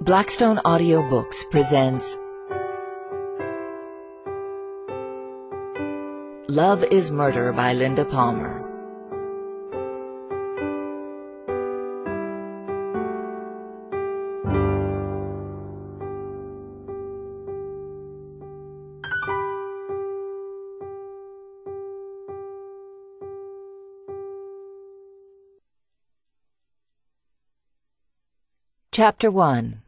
Blackstone Audiobooks presents Love is Murder by Linda Palmer. Chapter 1.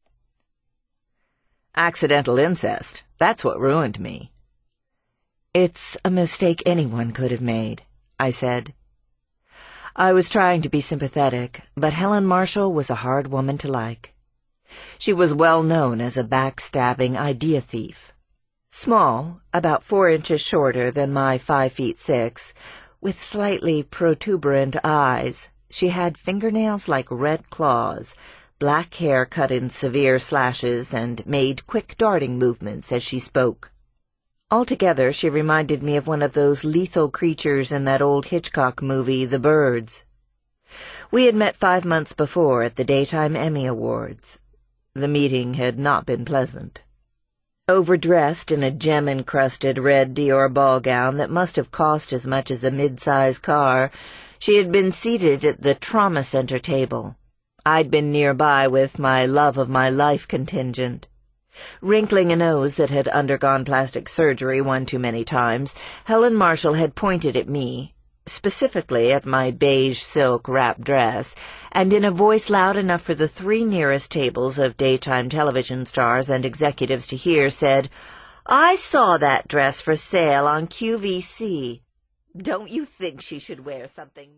Accidental incest. That's what ruined me. It's a mistake anyone could have made, I said. I was trying to be sympathetic, but Helen Marshall was a hard woman to like. She was well known as a backstabbing idea thief. Small, about 4 inches shorter than my 5'6", with slightly protuberant eyes, she had fingernails like red claws, black hair cut in severe slashes, and made quick darting movements as she spoke. Altogether, she reminded me of one of those lethal creatures in that old Hitchcock movie, The Birds. We had met 5 months before at the Daytime Emmy Awards. The meeting had not been pleasant. Overdressed in a gem-encrusted red Dior ball gown that must have cost as much as a mid-size car, she had been seated at the trauma center table. I'd been nearby with my love of my life contingent. Wrinkling a nose that had undergone plastic surgery one too many times, Helen Marshall had pointed at me, specifically at my beige silk wrap dress, and in a voice loud enough for the 3 nearest tables of daytime television stars and executives to hear, said, "I saw that dress for sale on QVC. Don't you think she should wear something